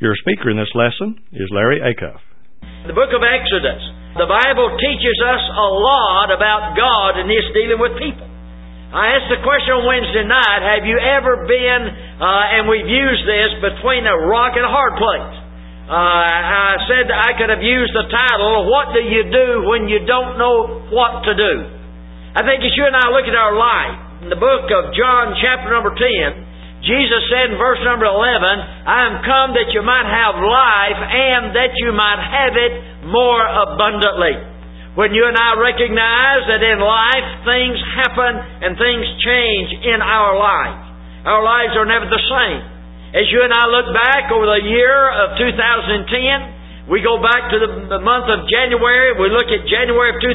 Your speaker in this lesson is Larry Acuff. The book of Exodus. The Bible teaches us a lot about God and His dealing with people. I asked the question on Wednesday night, have you ever been, and we've used this, between a rock and a hard place? I said I could have used the title, What Do You Do When You Don't Know What to Do? I think as you and I look at our life, in the book of John chapter number 10, Jesus said in verse number 11, I am come that you might have life and that you might have it more abundantly. When you and I recognize that in life things happen and things change in our lives are never the same. As you and I look back over the year of 2010, we go back to the month of January, we look at January of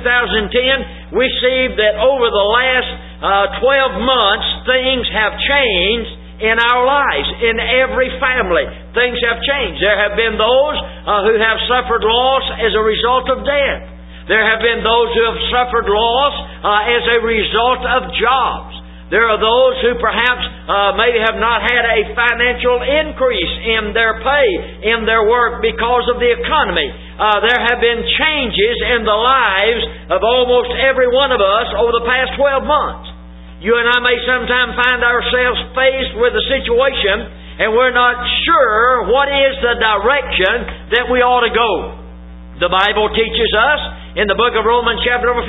2010, we see that over the last 12 months things have changed in our lives, in every family. Things have changed. There have been those who have suffered loss as a result of death. There have been those who have suffered loss as a result of jobs. There are those who perhaps maybe have not had a financial increase in their pay, in their work because of the economy. There have been changes in the lives of almost every one of us over the past 12 months. You and I may sometime find ourselves faced with a situation and we're not sure what is the direction that we ought to go. The Bible teaches us in the book of Romans chapter number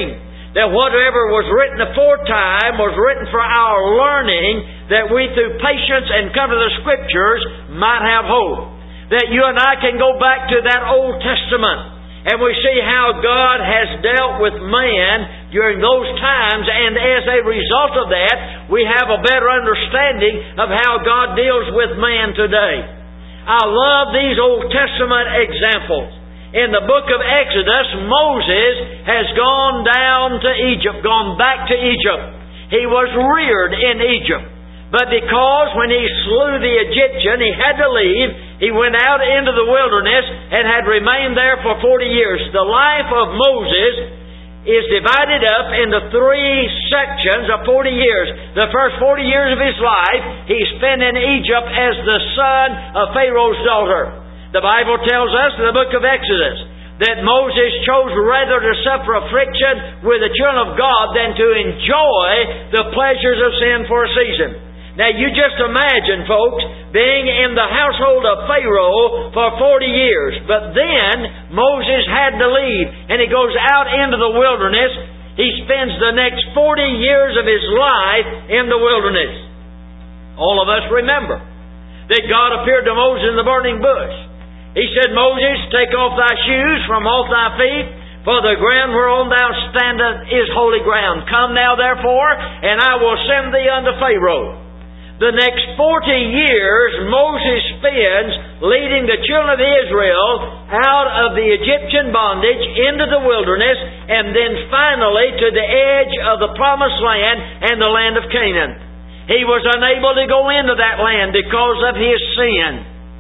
15 that whatever was written aforetime was written for our learning, that we through patience and come to the Scriptures might have hope. That you and I can go back to that Old Testament and we see how God has dealt with man during those times, and as a result of that, we have a better understanding of how God deals with man today. I love these Old Testament examples. In the book of Exodus, Moses has gone down to Egypt, gone back to Egypt. He was reared in Egypt. But because when he slew the Egyptian, he had to leave, he went out into the wilderness and had remained there for 40 years. The life of Moses is divided up into 3 sections of 40 years. The first 40 years of his life, he spent in Egypt as the son of Pharaoh's daughter. The Bible tells us in the book of Exodus that Moses chose rather to suffer affliction with the children of God than to enjoy the pleasures of sin for a season. Now you just imagine, folks, being in the household of Pharaoh for 40 years. But then Moses had to leave and he goes out into the wilderness. He spends the next 40 years of his life in the wilderness. All of us remember that God appeared to Moses in the burning bush. He said, Moses, take off thy shoes from off thy feet, for the ground whereon thou standest is holy ground. Come now therefore, and I will send thee unto Pharaoh. The next 40 years Moses spends leading the children of Israel out of the Egyptian bondage into the wilderness and then finally to the edge of the promised land and the land of Canaan. He was unable to go into that land because of his sin.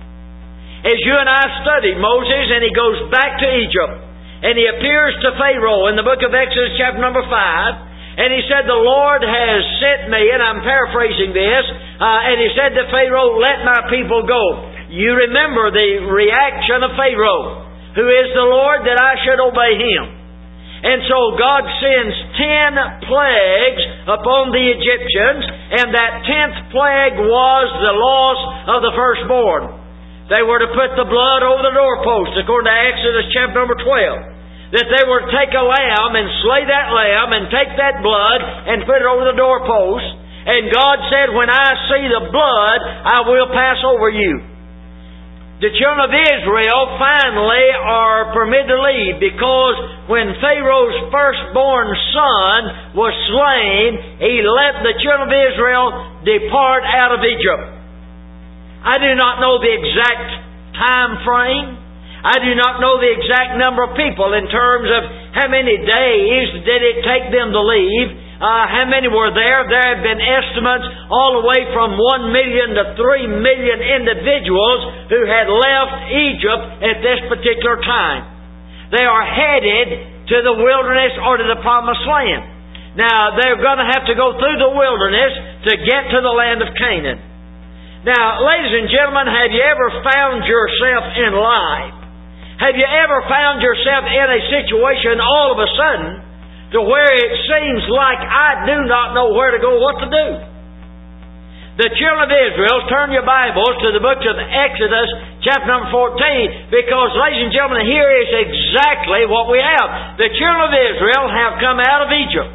As you and I study Moses and he goes back to Egypt and he appears to Pharaoh in the book of Exodus chapter number 5. And he said, the Lord has sent me, and I'm paraphrasing this, and he said to Pharaoh, let my people go. You remember the reaction of Pharaoh. Who is the Lord that I should obey Him? And so God sends 10 plagues upon the Egyptians, and that 10th plague was the loss of the firstborn. They were to put the blood over the doorpost, according to Exodus chapter number 12. That they were to take a lamb and slay that lamb and take that blood and put it over the doorpost. And God said, when I see the blood, I will pass over you. The children of Israel finally are permitted to leave because when Pharaoh's firstborn son was slain, he let the children of Israel depart out of Egypt. I do not know the exact time frame. I do not know the exact number of people in terms of how many days did it take them to leave, how many were there. There have been estimates all the way from 1 million to 3 million individuals who had left Egypt at this particular time. They are headed to the wilderness or to the promised land. Now, they're going to have to go through the wilderness to get to the land of Canaan. Now, ladies and gentlemen, have you ever found yourself in life? Have you ever found yourself in a situation all of a sudden to where it seems like I do not know where to go, what to do? The children of Israel, turn your Bibles to the book of Exodus, chapter number 14, because, ladies and gentlemen, here is exactly what we have. The children of Israel have come out of Egypt.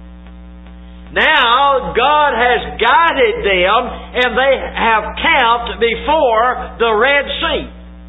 Now, God has guided them, and they have camped before the Red Sea.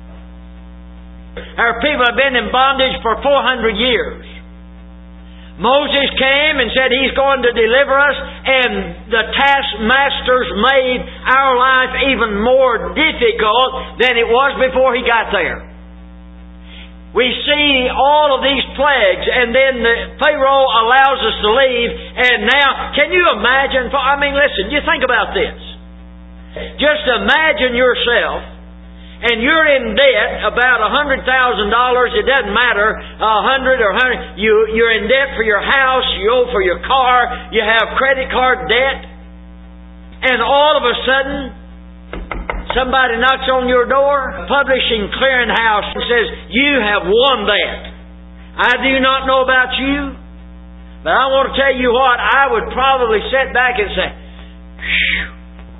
Our people have been in bondage for 400 years. Moses came and said He's going to deliver us, and the taskmasters made our life even more difficult than it was before He got there. We see all of these plagues, and then Pharaoh allows us to leave, and now, can you imagine? Listen, you think about this. Just imagine yourself, and you're in debt about $100,000. It doesn't matter, 100 or 100. You're in debt for your house. You owe for your car. You have credit card debt. And all of a sudden, somebody knocks on your door, Publishing Clearinghouse, and says, "You have won that." I do not know about you, but I want to tell you what, I would probably sit back and say, "Phew."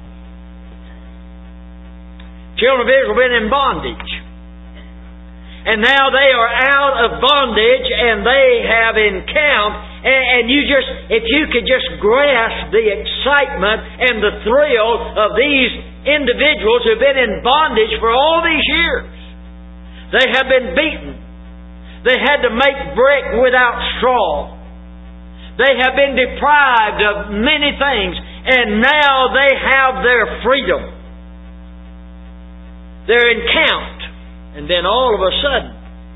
Children of Israel have been in bondage. And now they are out of bondage, and they have encamped. And if you could just grasp the excitement and the thrill of these individuals who have been in bondage for all these years. They have been beaten. They had to make brick without straw. They have been deprived of many things, and now they have their freedom. They're encamped, and then all of a sudden,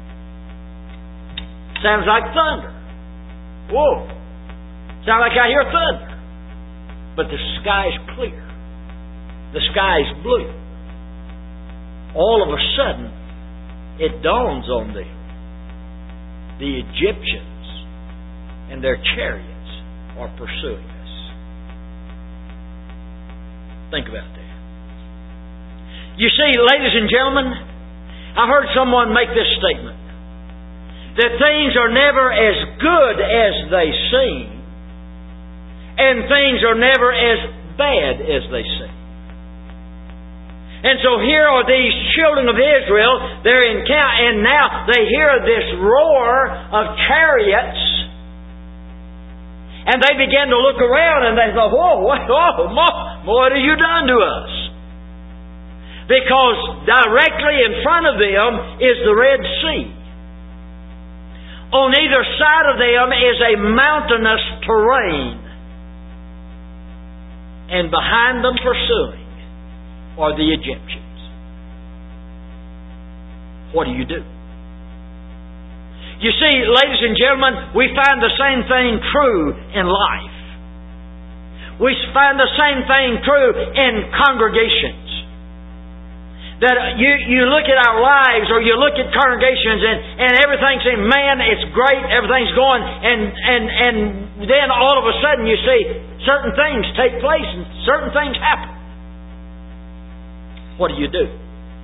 sounds like thunder. Whoa! Sounds like I hear thunder. But the sky's clear. The sky's blue. All of a sudden, it dawns on them. The Egyptians and their chariots are pursuing us. Think about that. You see, ladies and gentlemen, I heard someone make this statement, that things are never as good as they seem, and things are never as bad as they seem. And so here are these children of Israel, they're in camp, and now they hear this roar of chariots, and they begin to look around and they thought, whoa, what have you done to us? Because directly in front of them is the Red Sea. On either side of them is a mountainous terrain. And behind them pursuing are the Egyptians. What do you do? You see, ladies and gentlemen, we find the same thing true in life. We find the same thing true in congregations. That you look at our lives, or you look at congregations, and everything seems, man, it's great, everything's going, and then all of a sudden you see certain things take place and certain things happen. What do you do?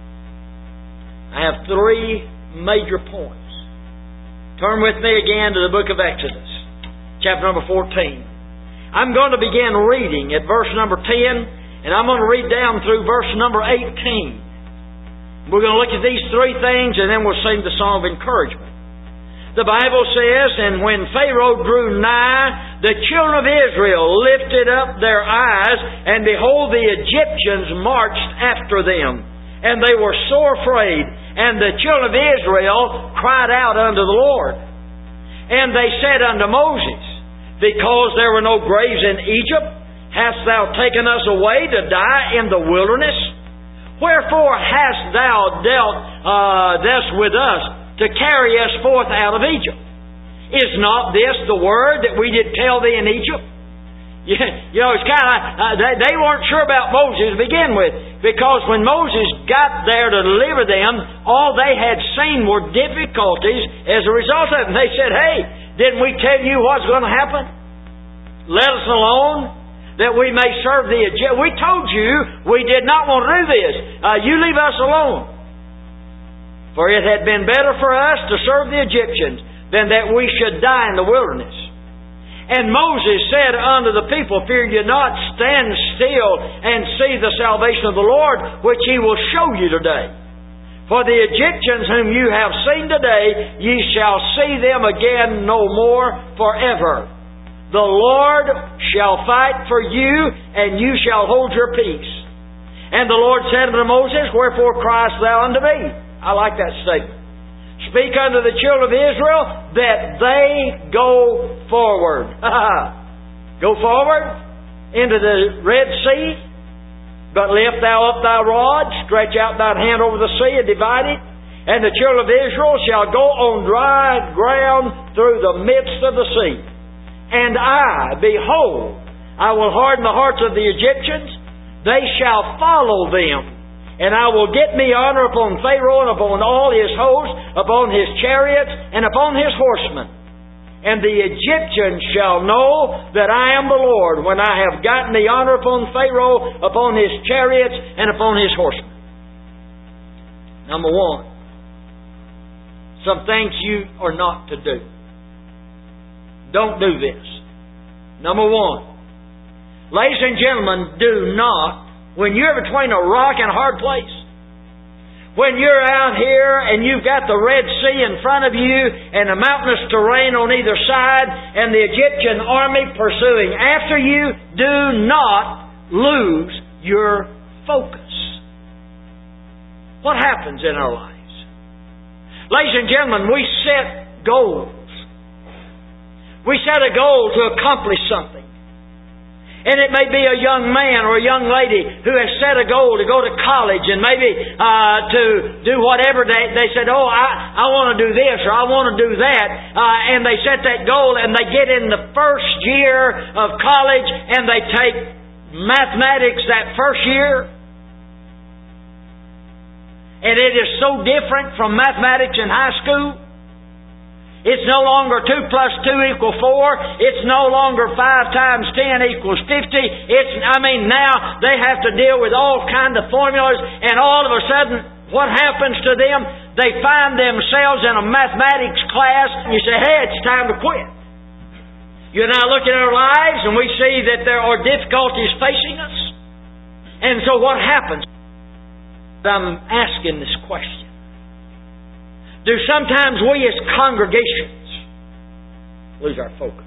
I have 3 major points. Turn with me again to the book of Exodus, chapter number 14. I'm going to begin reading at verse number 10, and I'm going to read down through verse number 18. We're going to look at these 3 things, and then we'll sing the song of encouragement. The Bible says, "And when Pharaoh drew nigh, the children of Israel lifted up their eyes, and behold, the Egyptians marched after them. And they were sore afraid. And the children of Israel cried out unto the Lord. And they said unto Moses, Because there were no graves in Egypt, hast thou taken us away to die in the wilderness? Wherefore hast thou dealt thus with us, to carry us forth out of Egypt? Is not this the word that we did tell thee in Egypt? You know, it's kind of, they weren't sure about Moses to begin with, because when Moses got there to deliver them, all they had seen were difficulties as a result of it. And they said, hey, didn't we tell you what's going to happen? Let us alone. that we may serve the Egyptians. We told you we did not want to do this. You leave us alone. For it had been better for us to serve the Egyptians than that we should die in the wilderness. And Moses said unto the people, Fear ye not, stand still and see the salvation of the Lord, which He will show you today. For the Egyptians whom you have seen today, ye shall see them again no more forever. The Lord shall fight for you, and you shall hold your peace. And the Lord said unto Moses, Wherefore criest thou unto me? I like that statement. Speak unto the children of Israel that they go forward. Go forward into the Red Sea, but lift thou up thy rod, stretch out thine hand over the sea and divide it, and the children of Israel shall go on dry ground through the midst of the sea. And I, behold, I will harden the hearts of the Egyptians, they shall follow them. And I will get me honor upon Pharaoh and upon all his hosts, upon his chariots and upon his horsemen. And the Egyptians shall know that I am the Lord when I have gotten the honor upon Pharaoh, upon his chariots and upon his horsemen. Number one, some things you are not to do. Don't do this. Number one, ladies and gentlemen, do not, when you're between a rock and a hard place, when you're out here and you've got the Red Sea in front of you and a mountainous terrain on either side and the Egyptian army pursuing after you, do not lose your focus. What happens in our lives? Ladies and gentlemen, we set goals. We set a goal to accomplish something. And it may be a young man or a young lady who has set a goal to go to college and maybe to do whatever. They said, I want to do this or I want to do that. And they set that goal and they get in the first year of college and they take mathematics that first year. And it is so different from mathematics in high school. It's no longer 2 plus 2 equals 4. It's no longer 5 times 10 equals 50. Now they have to deal with all kinds of formulas, and all of a sudden, what happens to them? They find themselves in a mathematics class, and you say, hey, it's time to quit. You and I look at our lives, and we see that there are difficulties facing us. And so what happens? I'm asking this question. Do sometimes we as congregations lose our focus?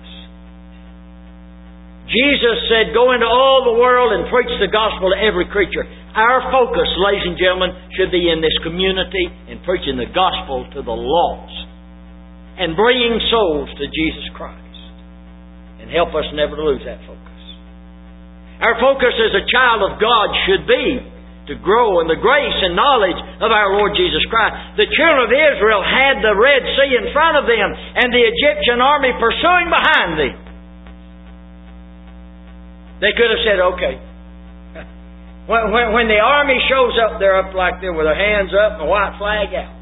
Jesus said, go into all the world and preach the gospel to every creature. Our focus, ladies and gentlemen, should be in this community and preaching the gospel to the lost and bringing souls to Jesus Christ. And help us never to lose that focus. Our focus as a child of God should be to grow in the grace and knowledge of our Lord Jesus Christ. The children of Israel had the Red Sea in front of them and the Egyptian army pursuing behind them. They could have said, okay. When the army shows up, they're up like this with their hands up and a white flag out.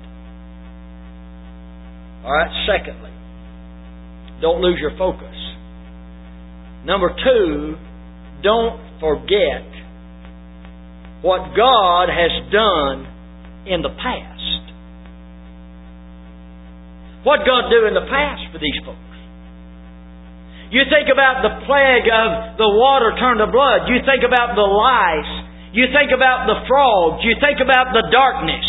Alright, secondly, don't lose your focus. Number 2, don't forget what God has done in the past. What God do in the past for these folks? You think about the plague of the water turned to blood. You think about the lice. You think about the frogs. You think about the darkness.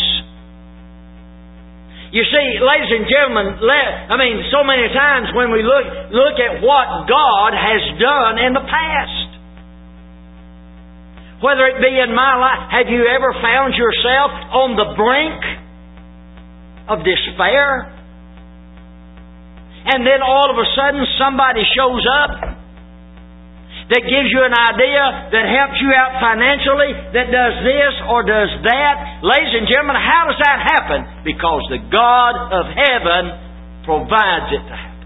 You see, ladies and gentlemen, so many times when we look at what God has done in the past. Whether it be in my life, have you ever found yourself on the brink of despair? And then all of a sudden somebody shows up that gives you an idea, that helps you out financially, that does this or does that. Ladies and gentlemen, how does that happen? Because the God of heaven provides it to happen.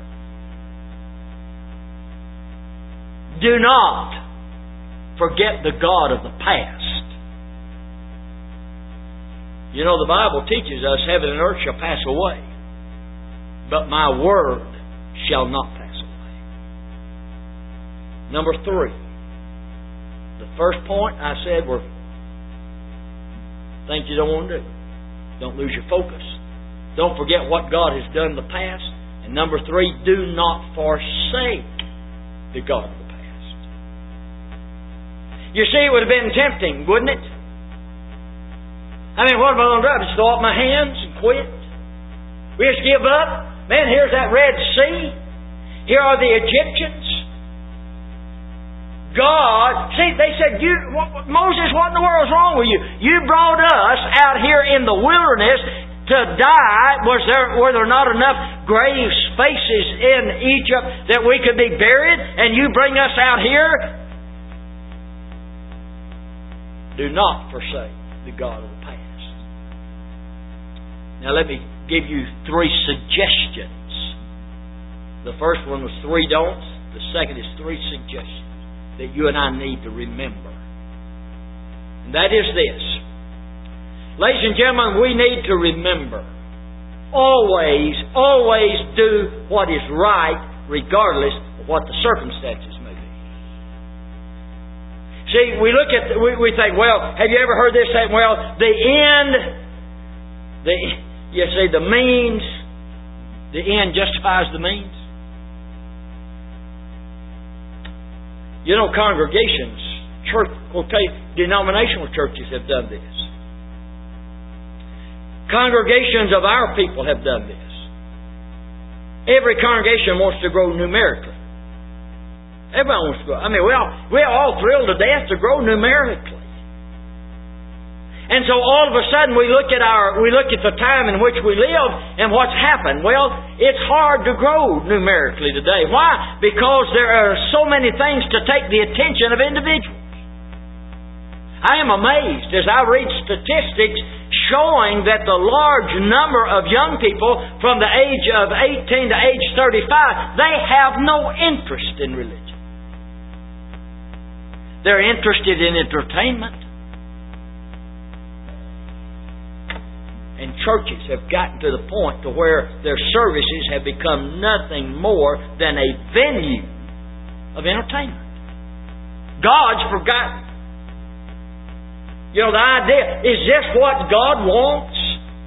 Do not forget the God of the past. You know, the Bible teaches us heaven and earth shall pass away, but my word shall not pass away. Number 3, The first point I said were things you don't want to do. Don't lose your focus. Don't forget what God has done in the past. And number 3, do not forsake the God of the past. You see, it would have been tempting, wouldn't it? I mean, what am I going to do? Just throw up my hands and quit? We just give up? Man, here's that Red Sea. Here are the Egyptians. God, see, they said, Moses, what in the world is wrong with you? You brought us out here in the wilderness to die. Were there not enough grave spaces in Egypt that we could be buried, and you bring us out here? Do not forsake the God of the past. Now let me give you 3 suggestions. The first one was 3 don'ts. The second is 3 suggestions that you and I need to remember. And that is this. Ladies and gentlemen, we need to remember, always do what is right, regardless of what the circumstances may be. See, we think, well, have you ever heard this saying, well, the end justifies the means? You know, congregations, denominational churches have done this. Congregations of our people have done this. Every congregation wants to grow numerically. Everybody wants to grow. I mean, we're all thrilled to death to grow numerically. And so all of a sudden we look at the time in which we live and what's happened. Well, it's hard to grow numerically today. Why? Because there are so many things to take the attention of individuals. I am amazed as I read statistics showing that the large number of young people from the age of 18 to age 35, they have no interest in religion. They're interested in entertainment. And churches have gotten to the point to where their services have become nothing more than a venue of entertainment. God's forgotten. You know, the idea, is this what God wants?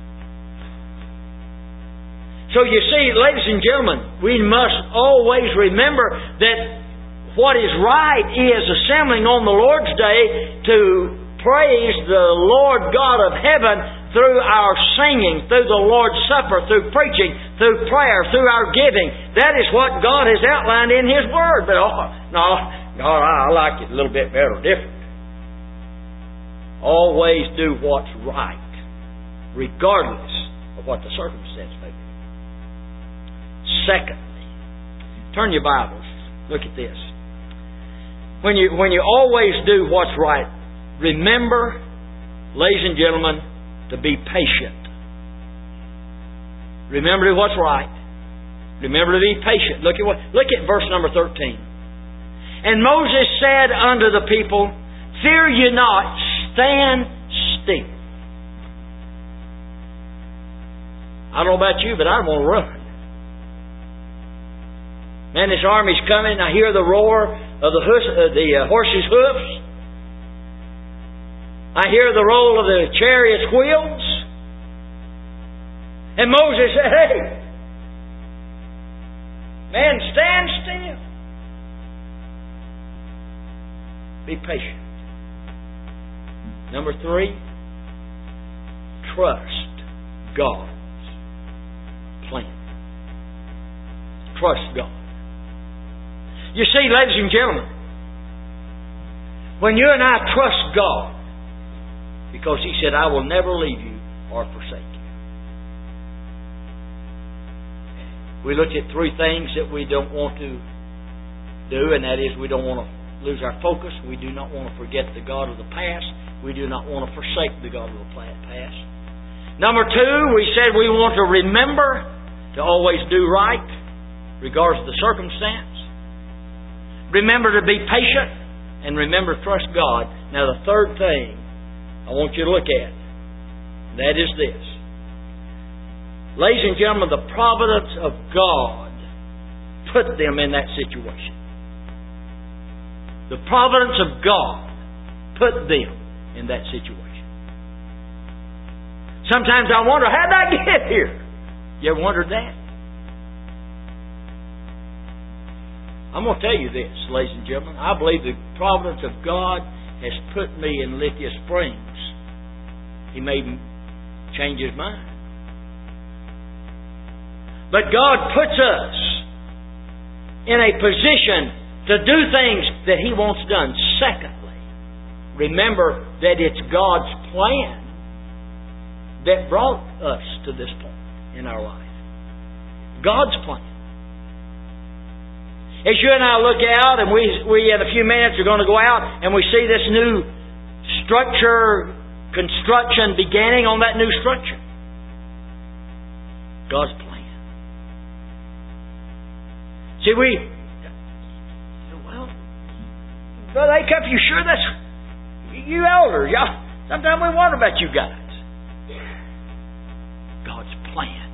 So you see, ladies and gentlemen, we must always remember that what is right is assembling on the Lord's Day to praise the Lord God of heaven through our singing, through the Lord's Supper, through preaching, through prayer, through our giving. That is what God has outlined in His Word. But, no, God, I like it a little bit better, different. Always do what's right, regardless of what the circumstance may be. Secondly, turn your Bibles. Look at this. When you always do what's right, remember, ladies and gentlemen, to be patient. Remember to do what's right. Remember to be patient. Look at verse number 13. And Moses said unto the people, fear ye not, stand still. I don't know about you, but I want to run. Man, this army's coming. I hear the roar of the horses' hoofs. I hear the roll of the chariot's wheels. And Moses said, hey, man, stand still. Be patient. Number 3, trust God's plan. Trust God. You see, ladies and gentlemen, when you and I trust God, because He said, I will never leave you or forsake you. We looked at 3 things that we don't want to do, and that is we don't want to lose our focus. We do not want to forget the God of the past. We do not want to forsake the God of the past. Number 2, we said we want to remember to always do right, regardless of the circumstance. Remember to be patient, and remember to trust God. Now the third thing I want you to look at, that is this. Ladies and gentlemen, the providence of God put them in that situation. The providence of God put them in that situation. Sometimes I wonder, how did I get here? You ever wondered that? I'm going to tell you this, ladies and gentlemen. I believe the providence of God has put me in Lithia Springs. He may change His mind. But God puts us in a position to do things that He wants done. Secondly, remember that it's God's plan that brought us to this point in our life. God's plan. As you and I look out, and we in a few minutes are going to go out, and we see this new structure, construction beginning on that new structure. God's plan. See, well, Brother Acuff, you sure that's you elders? Y'all, sometimes we wonder about you guys. God's plan.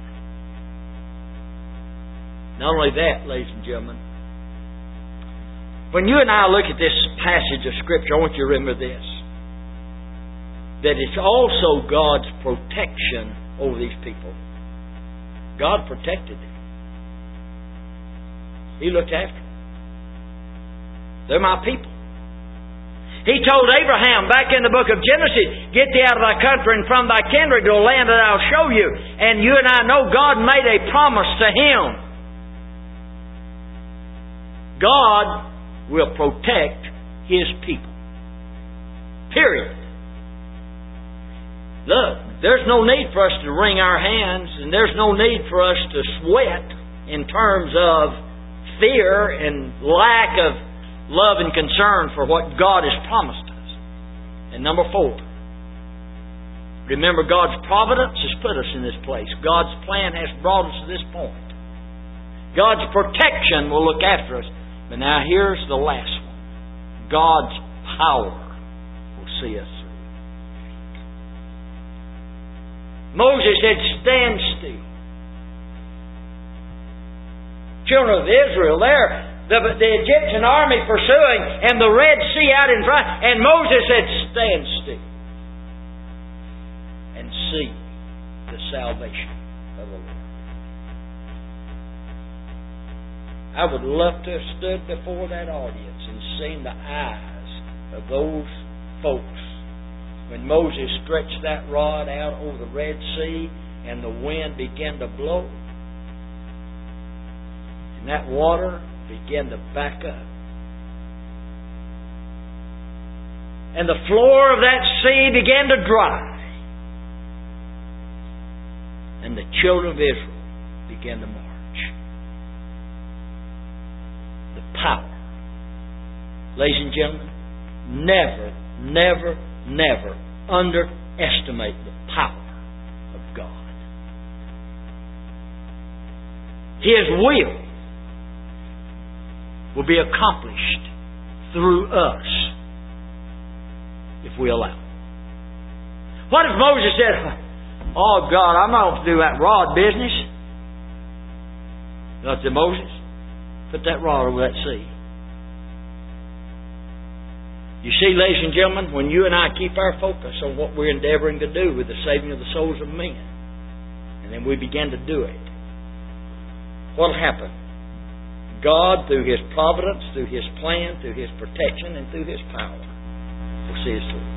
Not only that, ladies and gentlemen, when you and I look at this passage of Scripture, I want you to remember this. That it's also God's protection over these people. God protected them. He looked after them. They're my people. He told Abraham back in the book of Genesis, get thee out of thy country and from thy kindred to a land that I'll show you. And you and I know God made a promise to him. God will protect His people. Period. Look, there's no need for us to wring our hands, and there's no need for us to sweat in terms of fear and lack of love and concern for what God has promised us. And number 4, remember God's providence has put us in this place. God's plan has brought us to this point. God's protection will look after us. But now here's the last one. God's power will see us through. Moses said, stand still. Children of Israel there, the Egyptian army pursuing, and the Red Sea out in front, and Moses said, stand still and see the salvation of the Lord. I would love to have stood before that audience and seen the eyes of those folks when Moses stretched that rod out over the Red Sea and the wind began to blow and that water began to back up. And the floor of that sea began to dry. And the children of Israel began to march. Power. Ladies and gentlemen, never underestimate the power of God. His will be accomplished through us if we allow it. What if Moses said, oh God, I'm not going to do that rod business? God said, Moses, put that rod over that sea. You see, ladies and gentlemen, when you and I keep our focus on what we're endeavoring to do with the saving of the souls of men, and then we begin to do it, what will happen? God, through His providence, through His plan, through His protection, and through His power, will see us through.